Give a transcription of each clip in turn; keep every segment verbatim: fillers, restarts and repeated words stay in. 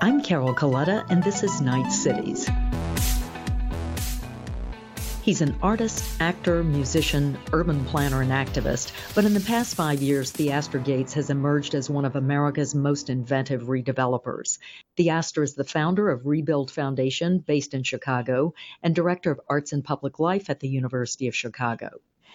I'm Carol Coletta, and this is Night Cities. He's an artist, actor, musician, urban planner, and activist, but in the past five years, Theaster Gates has emerged as one of America's most inventive redevelopers. Theaster is the founder of Rebuild Foundation, based in Chicago, and director of Arts and Public Life at the University of Chicago.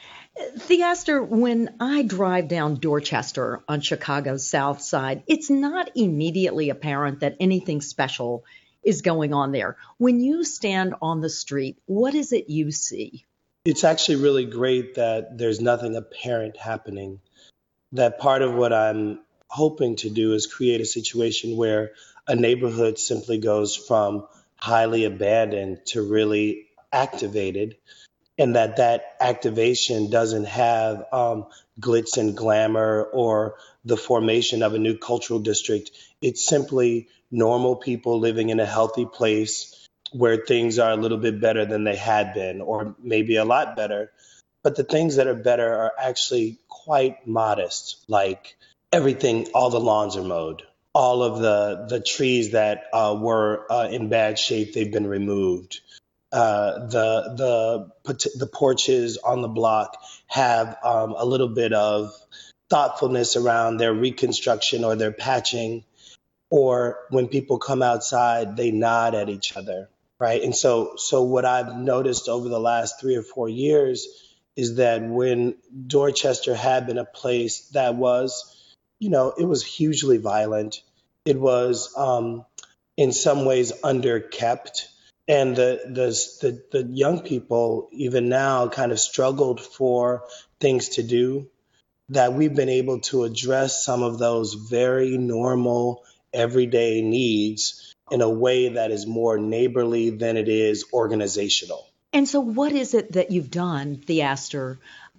Theaster, when I drive down Dorchester on Chicago's south side, it's not immediately apparent that anything special is going on there. When you stand on the street, what is it you see? It's actually really great that there's nothing apparent happening. That part of what I'm hoping to do is create a situation where a neighborhood simply goes from highly abandoned to really activated, and that that activation doesn't have um, glitz and glamour or the formation of a new cultural district. It's simply normal people living in a healthy place where things are a little bit better than they had been, or maybe a lot better. But the things that are better are actually quite modest, like everything, all the lawns are mowed. All of the, the trees that uh, were uh, in bad shape, they've been removed. Uh, the the the porches on the block have um, a little bit of thoughtfulness around their reconstruction or their patching, or when people come outside, they nod at each other, right? And so so what I've noticed over the last three or four years is that when Dorchester had been a place that was, you know, it was hugely violent, it was um, in some ways underkept. And the, the the the young people, even now, kind of struggled for things to do, that we've been able to address some of those very normal, everyday needs in a way that is more neighborly than it is organizational. And so what is it that you've done, Theaster,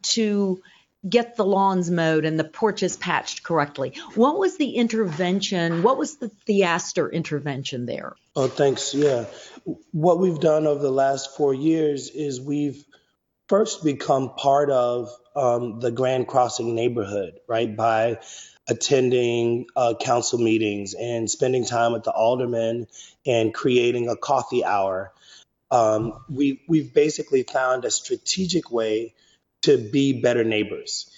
to get the lawns mowed and the porches patched correctly? What was the intervention? What was the Theaster intervention there? Oh, thanks. Yeah. What we've done over the last four years is we've first become part of um, the Grand Crossing neighborhood, right, by attending uh, council meetings and spending time with the aldermen and creating a coffee hour. Um, we, we've basically found a strategic way to be better neighbors.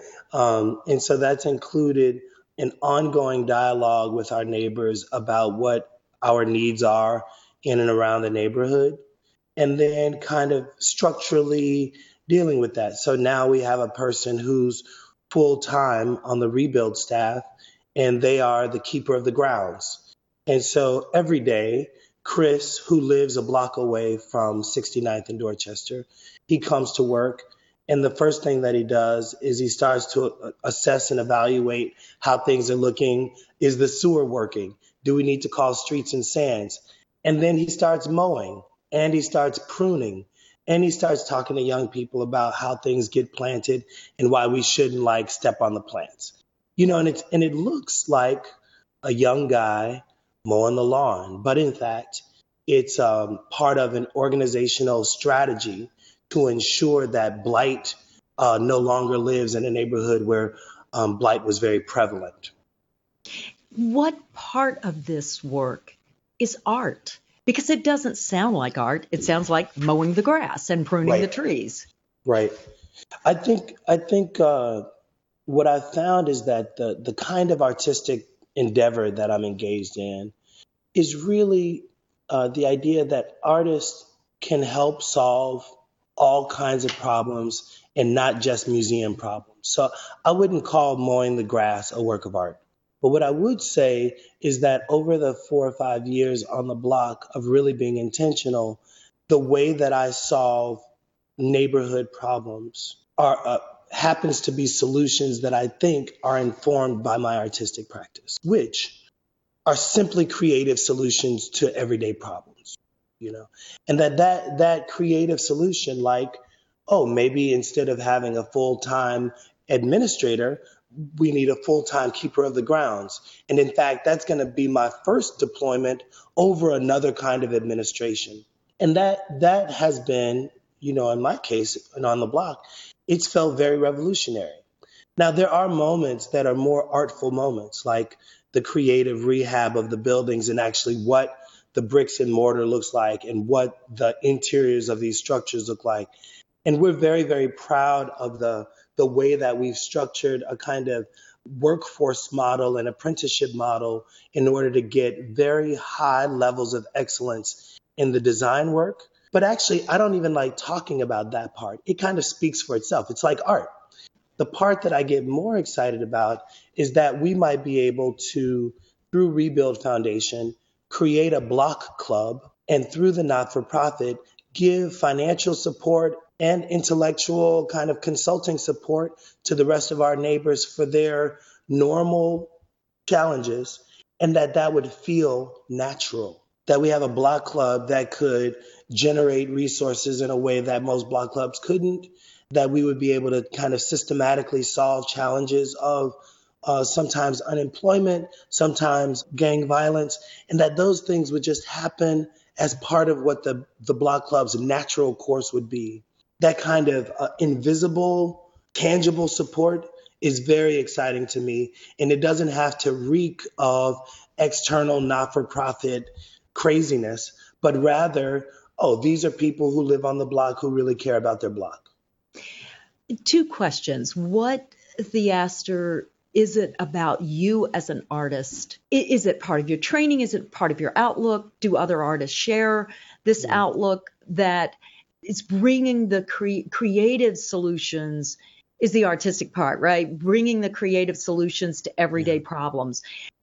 um, and so that's included an ongoing dialogue with our neighbors about what our needs are in and around the neighborhood, and then kind of structurally dealing with that. So now we have a person who's full-time on the Rebuild staff, and they are the keeper of the grounds. And so every day, Chris, who lives a block away from sixty-ninth and Dorchester, he comes to work. And the first thing that he does is he starts to assess and evaluate how things are looking. Is the sewer working? Do we need to call streets and sands? And then he starts mowing, and he starts pruning, and he starts talking to young people about how things get planted and why we shouldn't like step on the plants. You know, and it's and it looks like a young guy mowing the lawn, but in fact, it's um, part of an organizational strategy to ensure that blight uh, no longer lives in a neighborhood where um, blight was very prevalent. What part of this work is art? Because it doesn't sound like art. It sounds like mowing the grass and pruning Right. the trees. Right. I think I think uh, what I found is that the the kind of artistic endeavor that I'm engaged in is really uh, the idea that artists can help solve all kinds of problems and not just museum problems. So I wouldn't call mowing the grass a work of art. But what I would say is that over the four or five years on the block of really being intentional, the way that I solve neighborhood problems are uh, happens to be solutions that I think are informed by my artistic practice, which are simply creative solutions to everyday problems, you know, and that that that creative solution, like, oh, maybe instead of having a full-time administrator, we need a full-time keeper of the grounds. And in fact, that's going to be my first deployment over another kind of administration. And that that has been, you know, in my case and on the block, it's felt very revolutionary. Now, there are moments that are more artful moments, like the creative rehab of the buildings and actually what the bricks and mortar looks like and what the interiors of these structures look like. And we're very, very proud of the, the way that we've structured a kind of workforce model and apprenticeship model in order to get very high levels of excellence in the design work. But actually, I don't even like talking about that part. It kind of speaks for itself. It's like art. The part that I get more excited about is that we might be able to, through Rebuild Foundation, create a block club and through the not-for-profit, give financial support and intellectual kind of consulting support to the rest of our neighbors for their normal challenges, and that that would feel natural. That we have a block club that could generate resources in a way that most block clubs couldn't, that we would be able to kind of systematically solve challenges of uh, sometimes unemployment, sometimes gang violence, and that those things would just happen as part of what the, the block club's natural course would be. That kind of uh, invisible, tangible support is very exciting to me, and it doesn't have to reek of external not-for-profit craziness, but rather, oh, these are people who live on the block who really care about their block. Two questions. What, Theaster, is it about you as an artist? Is it part of your training? Is it part of your outlook? Do other artists share this mm-hmm. outlook that it's bringing the cre- creative solutions is the artistic part, right? Bringing the creative solutions to everyday yeah. problems.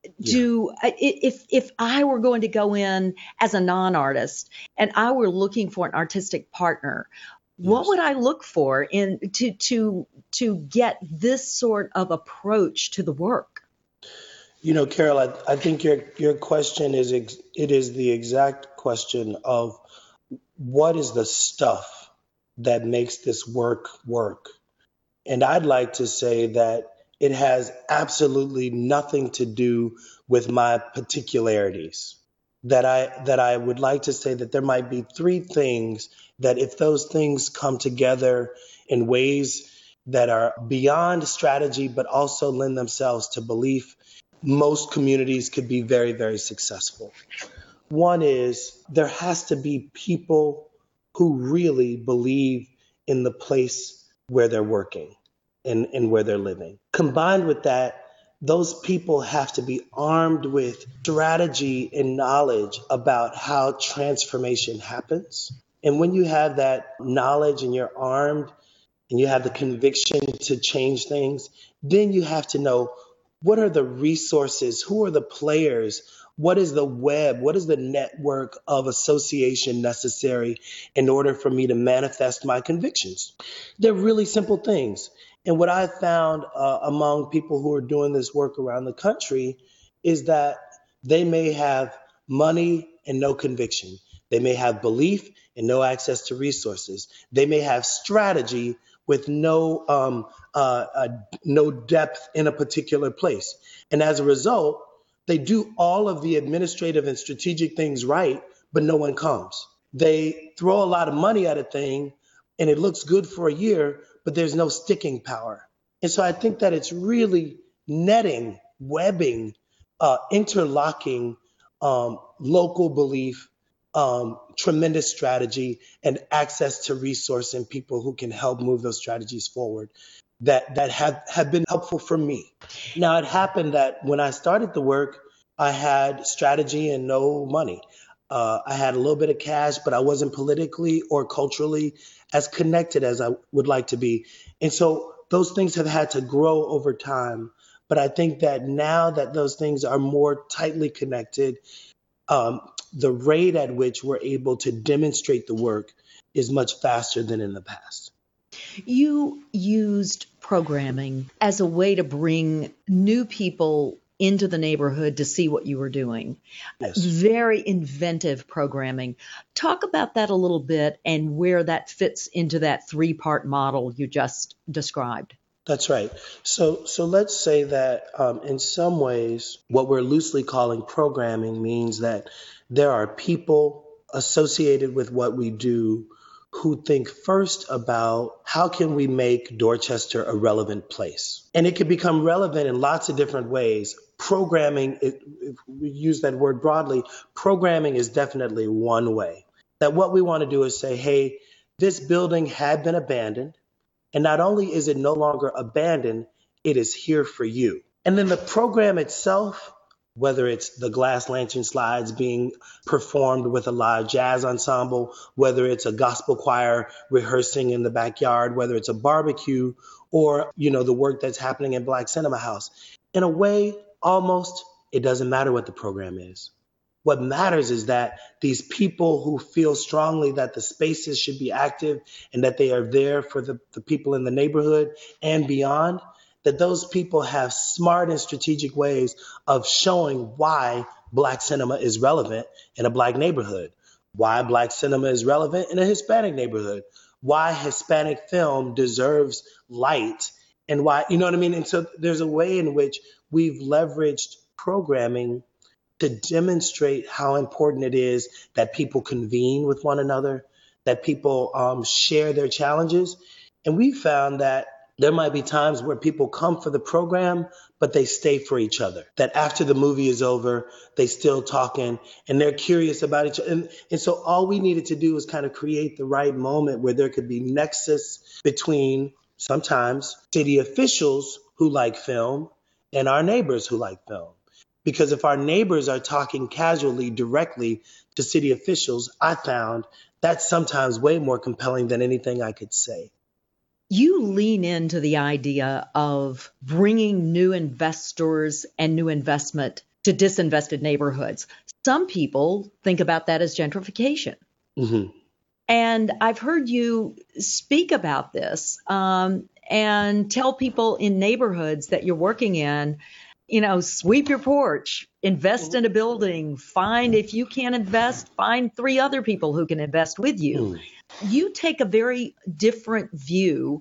Do yeah. if if I were going to go in as a non-artist and I were looking for an artistic partner, yes. what would I look for in to to to get this sort of approach to the work? You know, Carol, I, I think your your question is ex- it is the exact question of what is the stuff that makes this work work? And I'd like to say that it has absolutely nothing to do with my particularities. That I that I would like to say that there might be three things that if those things come together in ways that are beyond strategy, but also lend themselves to belief, most communities could be very, very successful. One is there has to be people who really believe in the place where they're working and, and where they're living. Combined with that, those people have to be armed with strategy and knowledge about how transformation happens. And when you have that knowledge and you're armed and you have the conviction to change things, then you have to know what are the resources, who are the players, what is the web, what is the network of association necessary in order for me to manifest my convictions. They're really simple things. And what I found uh, among people who are doing this work around the country is that they may have money and no conviction. They may have belief and no access to resources. They may have strategy with no um, uh, uh, no depth in a particular place. And as a result, they do all of the administrative and strategic things right, but no one comes. They throw a lot of money at a thing and it looks good for a year, but there's no sticking power. And so I think that it's really netting, webbing, uh, interlocking um, local belief, um, tremendous strategy, and access to resource and people who can help move those strategies forward that, that have, have been helpful for me. Now, it happened that when I started the work, I had strategy and no money. Uh, I had a little bit of cash, but I wasn't politically or culturally as connected as I would like to be. And so those things have had to grow over time. But I think that now that those things are more tightly connected, um, the rate at which we're able to demonstrate the work is much faster than in the past. You used programming as a way to bring new people into the neighborhood to see what you were doing. Yes. Very inventive programming. Talk about that a little bit and where that fits into that three-part model you just described. That's right. So so let's say that um, in some ways, what we're loosely calling programming means that there are people associated with what we do who think first about how can we make Dorchester a relevant place. And it could become relevant in lots of different ways. Programming, if we use that word broadly, programming is definitely one way. That what we want to do is say, hey, this building had been abandoned, and not only is it no longer abandoned, it is here for you. And then the program itself, whether it's the glass lantern slides being performed with a live jazz ensemble, whether it's a gospel choir rehearsing in the backyard, whether it's a barbecue, or, you know, the work that's happening in Black Cinema House. In a way, almost, it doesn't matter what the program is. What matters is that these people who feel strongly that the spaces should be active and that they are there for the, the people in the neighborhood and beyond, that those people have smart and strategic ways of showing why Black cinema is relevant in a Black neighborhood, why Black cinema is relevant in a Hispanic neighborhood, why Hispanic film deserves light, and why, you know what I mean? And so there's a way in which we've leveraged programming to demonstrate how important it is that people convene with one another, that people um, share their challenges. And we found that there might be times where people come for the program, but they stay for each other. That after the movie is over, they still talking and they're curious about each other. And, and so all we needed to do was kind of create the right moment where there could be nexus between sometimes city officials who like film and our neighbors who like film. Because if our neighbors are talking casually directly to city officials, I found that's sometimes way more compelling than anything I could say. You lean into the idea of bringing new investors and new investment to disinvested neighborhoods. Some people think about that as gentrification. Mm-hmm. And I've heard you speak about this um, and tell people in neighborhoods that you're working in, you know, sweep your porch, invest in a building, find, if you can't invest, find three other people who can invest with you. Mm. You take a very different view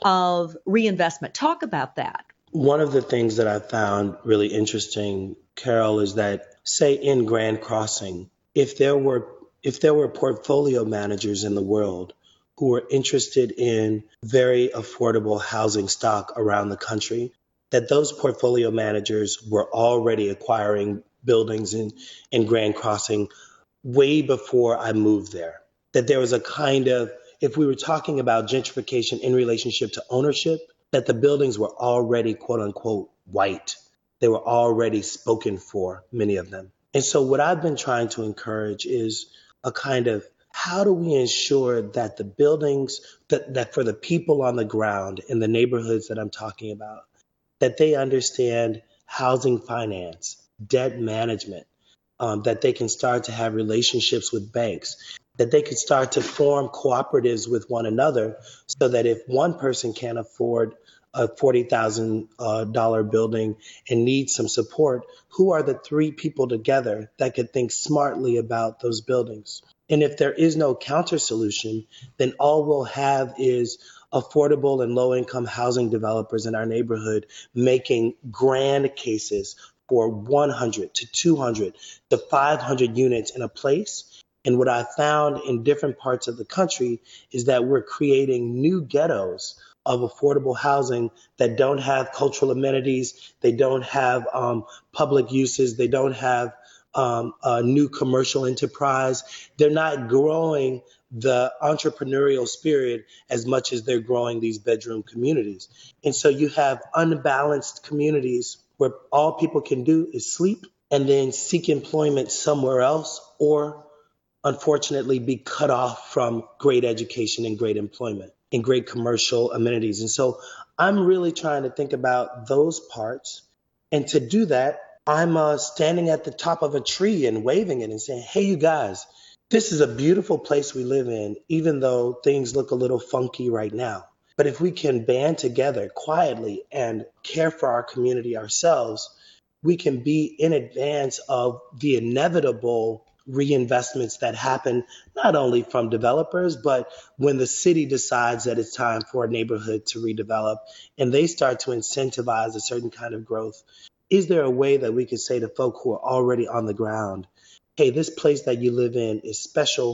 of reinvestment. Talk about that. One of the things that I found really interesting, Carol, is that, say in Grand Crossing, if there were if there were portfolio managers in the world who were interested in very affordable housing stock around the country, that those portfolio managers were already acquiring buildings in, in Grand Crossing way before I moved there. That there was a kind of, if we were talking about gentrification in relationship to ownership, that the buildings were already, quote unquote, white. They were already spoken for, many of them. And so what I've been trying to encourage is a kind of, how do we ensure that the buildings, that, that for the people on the ground in the neighborhoods that I'm talking about, that they understand housing finance, debt management, um, that they can start to have relationships with banks, that they could start to form cooperatives with one another so that if one person can't afford a forty thousand dollars uh, building and needs some support, who are the three people together that could think smartly about those buildings? And if there is no counter solution, then all we'll have is affordable and low-income housing developers in our neighborhood making grand cases for one hundred to two hundred to five hundred units in a place. And what I found in different parts of the country is that we're creating new ghettos of affordable housing that don't have cultural amenities, they don't have um, public uses, they don't have um, a new commercial enterprise. They're not growing the entrepreneurial spirit as much as they're growing these bedroom communities. And so you have unbalanced communities where all people can do is sleep and then seek employment somewhere else, or unfortunately be cut off from great education and great employment and great commercial amenities. And so I'm really trying to think about those parts. And to do that, I'm uh, standing at the top of a tree and waving it and saying, hey, you guys, this is a beautiful place we live in, even though things look a little funky right now. But if we can band together quietly and care for our community ourselves, we can be in advance of the inevitable reinvestments that happen, not only from developers, but when the city decides that it's time for a neighborhood to redevelop and they start to incentivize a certain kind of growth. Is there a way that we could say to folk who are already on the ground, hey, this place that you live in is special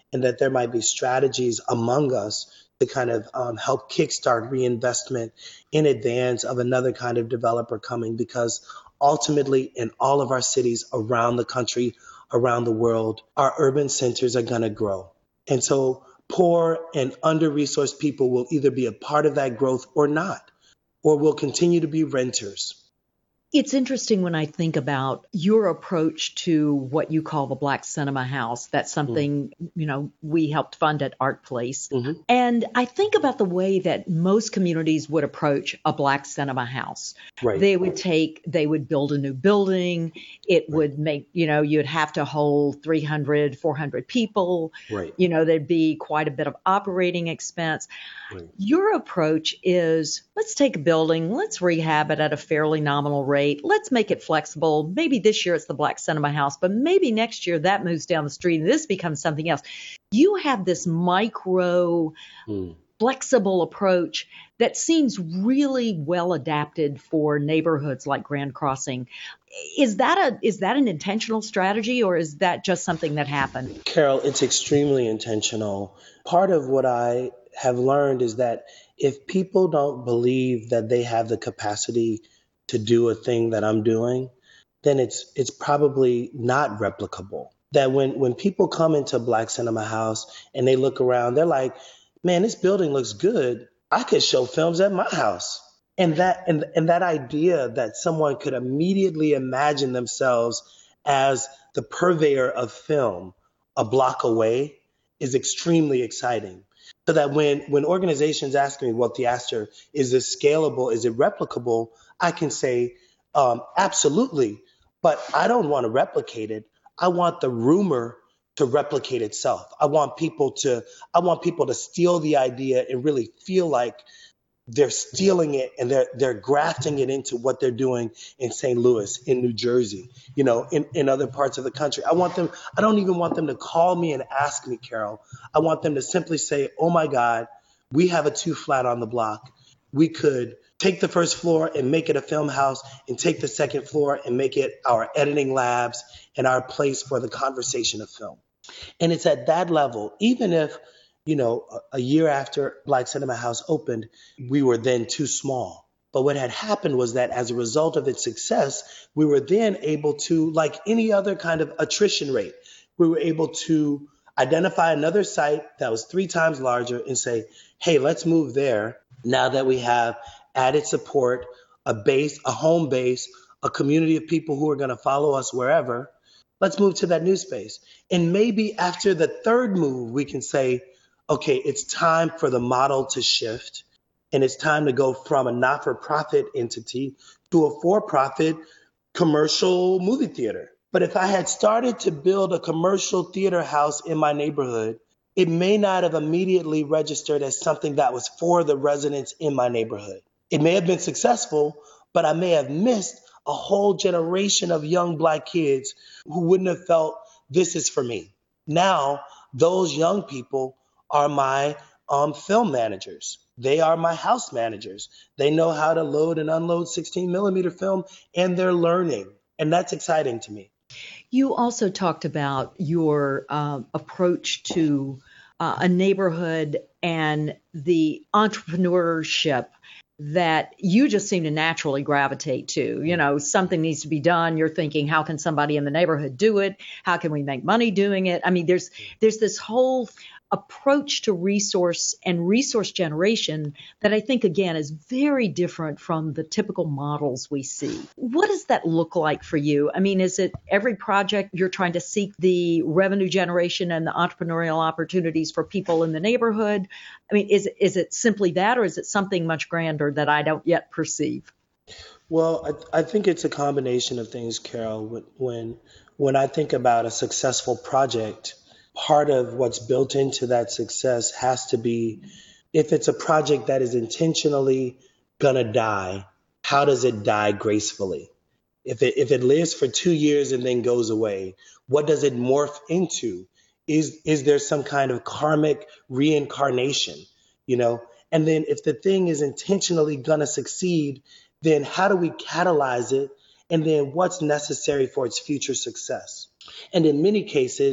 and that there might be strategies among us to kind of um, help kickstart reinvestment in advance of another kind of developer coming, because ultimately in all of our cities around the country, around the world, our urban centers are going to grow. And so poor and under-resourced people will either be a part of that growth or not, or will continue to be renters. It's interesting when I think about your approach to what you call the Black Cinema House. That's something, mm. you know, we helped fund at Art Place. Mm-hmm. And I think about the way that most communities would approach a Black Cinema House. Right. They would take, they would build a new building. It right. would make, you know, you'd have to hold three hundred, four hundred people. Right. You know, there'd be quite a bit of operating expense. Right. Your approach is, let's take a building, let's rehab it at a fairly nominal rate. Let's make it flexible. Maybe this year it's the Black Cinema House, but maybe next year that moves down the street and this becomes something else. You have this micro, mm. flexible approach that seems really well adapted for neighborhoods like Grand Crossing. Is that a is that an intentional strategy, or is that just something that happened? Carol, it's extremely intentional. Part of what I have learned is that if people don't believe that they have the capacity to do a thing that I'm doing, then it's it's probably not replicable. That when when people come into Black Cinema House and they look around, they're like, man, this building looks good. I could show films at my house. And that and, and that idea that someone could immediately imagine themselves as the purveyor of film a block away is extremely exciting. So that when when organizations ask me, well, Theaster, is this scalable? Is it replicable? I can say, um, absolutely, but I don't want to replicate it. I want the rumor to replicate itself. I want people to, I want people to steal the idea and really feel like they're stealing it and they're they're grafting it into what they're doing in Saint Louis, in New Jersey, you know, in, in other parts of the country. I want them, I don't even want them to call me and ask me, Carol. I want them to simply say, oh my God, we have a two flat on the block. We could take the first floor and make it a film house, and take the second floor and make it our editing labs and our place for the conversation of film. And it's at that level, even if, you know, a, a year after Black Cinema House opened, we were then too small. But what had happened was that as a result of its success, we were then able to, like any other kind of attrition rate, we were able to identify another site that was three times larger and say, hey, let's move there now that we have added support, a base, a home base, a community of people who are going to follow us wherever. Let's move to that new space. And maybe after the third move, we can say, okay, it's time for the model to shift. And it's time to go from a not-for-profit entity to a for-profit commercial movie theater. But if I had started to build a commercial theater house in my neighborhood, it may not have immediately registered as something that was for the residents in my neighborhood. It may have been successful, but I may have missed a whole generation of young Black kids who wouldn't have felt this is for me. Now, those young people are my um, film managers. They are my house managers. They know how to load and unload sixteen millimeter film, and they're learning. And that's exciting to me. You also talked about your uh, approach to uh, a neighborhood and the entrepreneurship that you just seem to naturally gravitate to. You know, something needs to be done. You're thinking, how can somebody in the neighborhood do it? How can we make money doing it? I mean, there's there's this whole approach to resource and resource generation that I think, again, is very different from the typical models we see. What does that look like for you? I mean, is it every project you're trying to seek the revenue generation and the entrepreneurial opportunities for people in the neighborhood? I mean, is, is it simply that, or is it something much grander that I don't yet perceive? Well, I, I think it's a combination of things, Carol. When, when I think about a successful project, part of what's built into that success has to be, if it's a project that is intentionally gonna die, how does it die gracefully? If it if it lives for two years and then goes away, what does it morph into? Is is there some kind of karmic reincarnation, you know? And then if the thing is intentionally gonna succeed, then how do we catalyze it? And then what's necessary for its future success? And in many cases,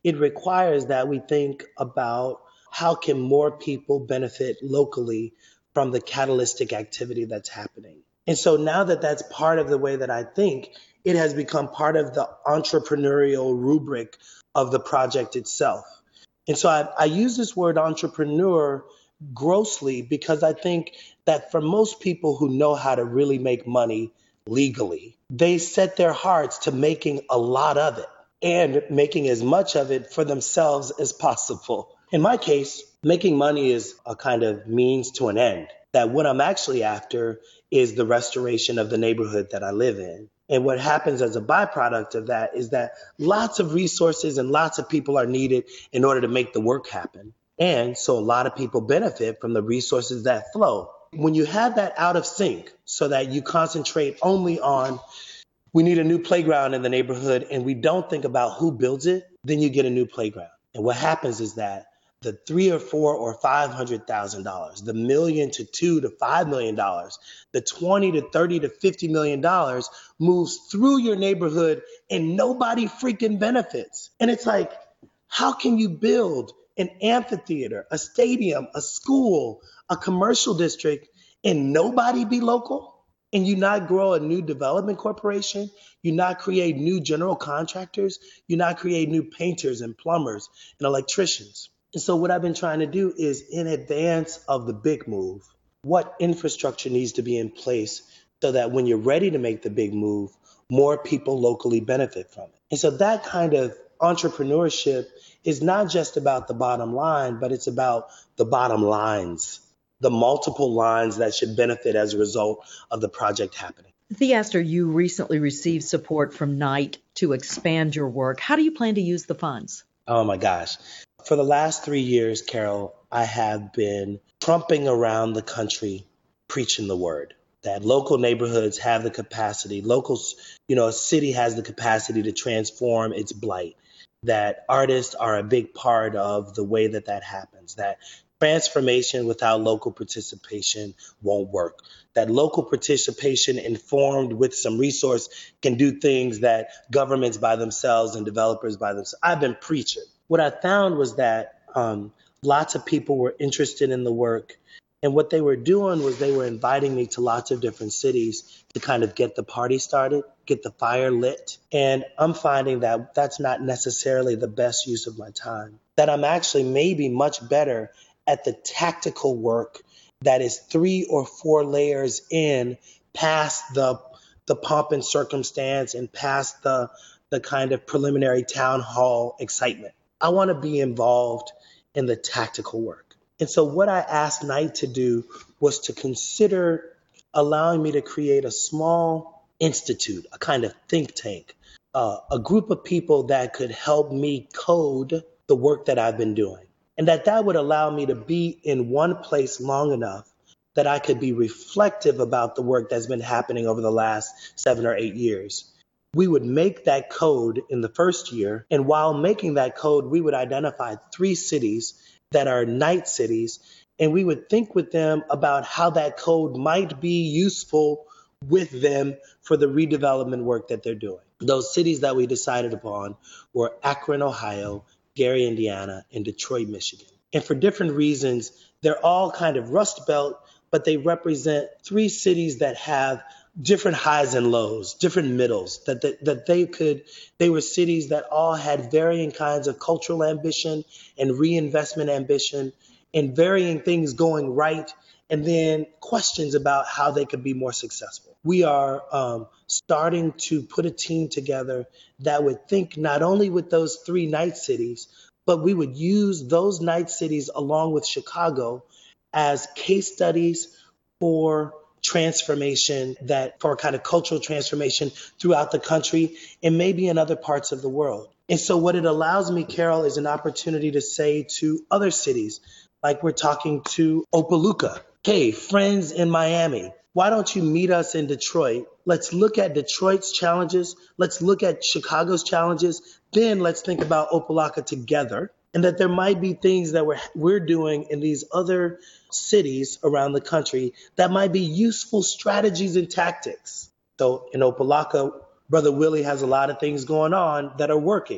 it requires that we think about how can more people benefit locally from the catalytic activity that's happening. And so now that that's part of the way that I think, it has become part of the entrepreneurial rubric of the project itself. And so I, I use this word entrepreneur grossly because I think that for most people who know how to really make money legally, they set their hearts to making a lot of it and making as much of it for themselves as possible. In my case, making money is a kind of means to an end, that what I'm actually after is the restoration of the neighborhood that I live in. And what happens as a byproduct of that is that lots of resources and lots of people are needed in order to make the work happen. And so a lot of people benefit from the resources that flow. When you have that out of sync so that you concentrate only on, we need a new playground in the neighborhood, and we don't think about who builds it, then you get a new playground. And what happens is that the three or four or five hundred thousand dollars, the million to two to five million dollars, the twenty to thirty to fifty million dollars moves through your neighborhood and nobody freaking benefits. And it's like, how can you build an amphitheater, a stadium, a school, a commercial district, and nobody be local? And you not grow a new development corporation, you not create new general contractors, you not create new painters and plumbers and electricians. And so what I've been trying to do is, in advance of the big move, what infrastructure needs to be in place so that when you're ready to make the big move, more people locally benefit from it. And so that kind of entrepreneurship is not just about the bottom line, but it's about the bottom lines, the multiple lines that should benefit as a result of the project happening. Theaster, you recently received support from Knight to expand your work. How do you plan to use the funds? Oh my gosh. For the last three years, Carol, I have been trumping around the country preaching the word that local neighborhoods have the capacity, locals, you know, a city has the capacity to transform its blight, that artists are a big part of the way that that happens, that transformation without local participation won't work, that local participation informed with some resource can do things that governments by themselves and developers by themselves. I've been preaching. What I found was that um, lots of people were interested in the work. And what they were doing was they were inviting me to lots of different cities to kind of get the party started, get the fire lit. And I'm finding that that's not necessarily the best use of my time, that I'm actually maybe much better at the tactical work that is three or four layers in past the the pomp and circumstance and past the the kind of preliminary town hall excitement. I want to be involved in the tactical work. And so what I asked Knight to do was to consider allowing me to create a small institute, a kind of think tank, uh, a group of people that could help me code the work that I've been doing. And that that would allow me to be in one place long enough that I could be reflective about the work that's been happening over the last seven or eight years. We would make that code in the first year. And while making that code, we would identify three cities that are Knight cities. And we would think with them about how that code might be useful with them for the redevelopment work that they're doing. Those cities that we decided upon were Akron, Ohio, Gary, Indiana, and Detroit, Michigan. And for different reasons, they're all kind of Rust Belt, but they represent three cities that have different highs and lows, different middles, that, that, that they could, they were cities that all had varying kinds of cultural ambition and reinvestment ambition and varying things going right, and then questions about how they could be more successful. We are um, starting to put a team together that would think not only with those three Knight cities, but we would use those Knight cities along with Chicago as case studies for transformation, that for kind of cultural transformation throughout the country and maybe in other parts of the world. And so what it allows me, Carol, is an opportunity to say to other cities, like we're talking to Opa-locka, hey, friends in Miami, why don't you meet us in Detroit? Let's look at Detroit's challenges. Let's look at Chicago's challenges. Then let's think about Opa-locka together. And that there might be things that we're, we're doing in these other cities around the country that might be useful strategies and tactics. So in Opa-locka, Brother Willie has a lot of things going on that are working.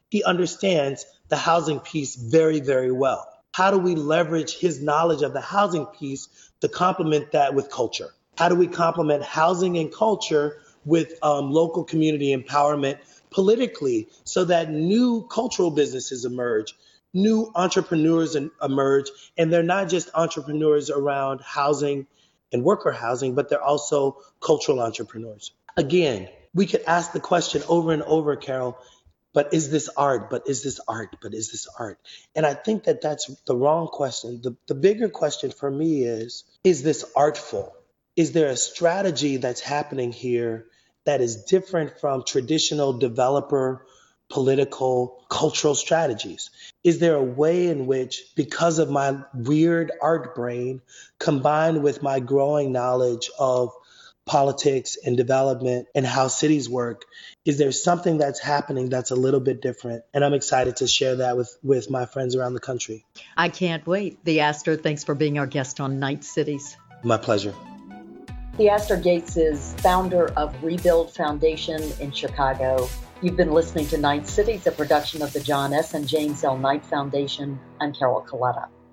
he understands the housing piece very, very well. How do we leverage his knowledge of the housing piece to complement that with culture? How do we complement housing and culture with um, local community empowerment politically so that new cultural businesses emerge, new entrepreneurs emerge, and they're not just entrepreneurs around housing and worker housing, but they're also cultural entrepreneurs. Again, we could ask the question over and over, Carol, but is this art? But is this art? But is this art? And I think that that's the wrong question. The, the bigger question for me is, is this artful? Is there a strategy that's happening here that is different from traditional developer, political, cultural strategies? Is there a way in which, because of my weird art brain, combined with my growing knowledge of politics and development and how cities work, is there something that's happening that's a little bit different? And I'm excited to share that with, with my friends around the country. I can't wait. The Astor, thanks for being our guest on Night Cities. My pleasure. The Astor Gates is founder of Rebuild Foundation in Chicago. You've been listening to Night Cities, a production of the John S. and James L. Knight Foundation. I'm Carol Coletta.